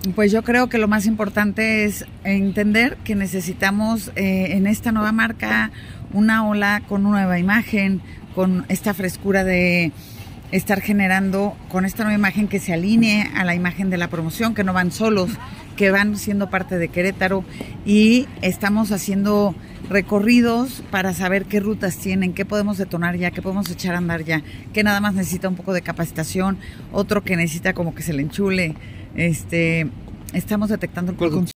Pues yo creo que lo más importante es entender que necesitamos en esta nueva marca una ola con una nueva imagen, con esta frescura de estar generando, con esta nueva imagen que se alinee a la imagen de la promoción, que no van solos, que van siendo parte de Querétaro, y estamos haciendo recorridos para saber qué rutas tienen, qué podemos detonar ya, qué podemos echar a andar ya, que nada más necesita un poco de capacitación, otro que necesita como que se le enchule. Estamos detectando el